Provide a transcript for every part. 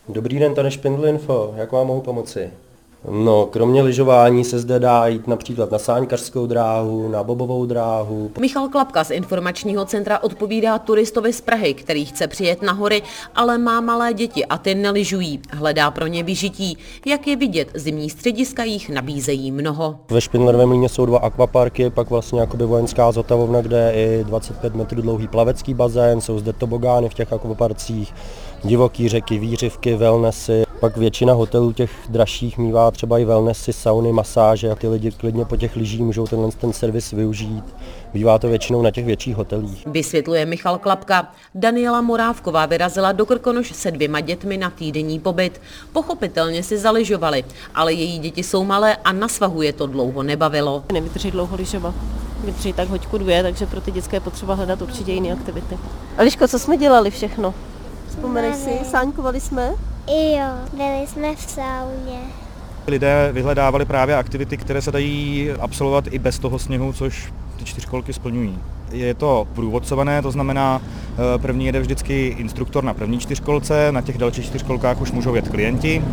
Dobrý den, tady Špindl Info. Jak vám mohu pomoci? No, kromě lyžování se zde dá jít například na sáňkařskou dráhu, na bobovou dráhu. Michal Klapka z informačního centra odpovídá turistovi z Prahy, který chce přijet na hory, ale má malé děti a ty nelyžují. Hledá pro ně vyžití. Jak je vidět, zimní střediska jich nabízejí mnoho. Ve Špindlerovém Mlýně jsou 2 akvaparky, pak vlastně jakoby vojenská zotavovna, kde je i 25 metrů dlouhý plavecký bazén, jsou zde tobogány v těch akvaparcích, divoký řeky, výřivky, wellnessy. Pak většina hotelů těch dražších mívá třeba i wellnessy, sauny, masáže a ty lidi klidně po těch lyžích můžou ten servis využít. Bývá to většinou na těch větších hotelích. Vysvětluje Michal Klapka. Daniela Morávková vyrazila do Krkonoš se 2 dětmi na týdenní pobyt. Pochopitelně si zalyžovali, ale její děti jsou malé a na svahu je to dlouho nebavilo. Nevydrží dlouho lyžovat. Vydrží tak hoďku 2, takže pro ty dětské je potřeba hledat určitě jiné aktivity. Eliško, co jsme dělali všechno? Vzpomenej si, sáňkovali jsme? Jo, byli jsme v sauně. Lidé vyhledávali právě aktivity, které se dají absolvovat i bez toho sněhu, což ty 4kolky splňují. Je to průvodcované, to znamená, první jede vždycky instruktor na první 4kolce, na těch dalších 4kolkách už můžou jet klienti.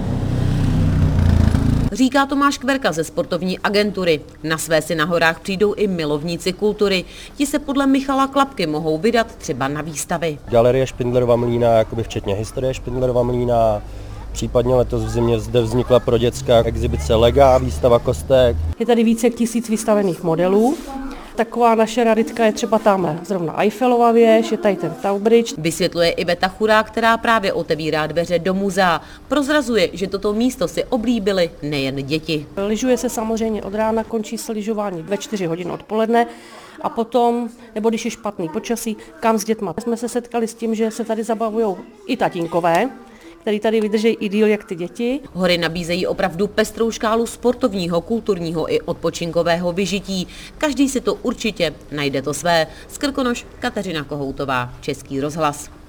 Říká Tomáš Kverka ze sportovní agentury. Na své si na horách přijdou i milovníci kultury. Ti se podle Michala Klapky mohou vydat třeba na výstavy. Galerie Špindlerova Mlýna, jakoby včetně historie Špindlerova Mlýna. Případně letos v zimě zde vznikla pro dětská exibice Lega, výstava kostek. Je tady více jak 1000 vystavených modelů. Taková naše raritka je třeba tamhle zrovna Eiffelova věž, je tady ten Tower Bridge. Vysvětluje Iveta Churá, která právě otevírá dveře do muzea. Prozrazuje, že toto místo si oblíbily nejen děti. Lyžuje se samozřejmě od rána, končí se lyžování ve 4 hodiny odpoledne a potom, nebo když je špatný počasí, kam s dětma. Jsme se setkali s tím, že se tady zabavují i tatínkové, který tady vydrží i díl jak ty děti. Hory nabízejí opravdu pestrou škálu sportovního, kulturního i odpočinkového vyžití. Každý si to určitě najde to své. Z Krkonoš Kateřina Kohoutová, Český rozhlas.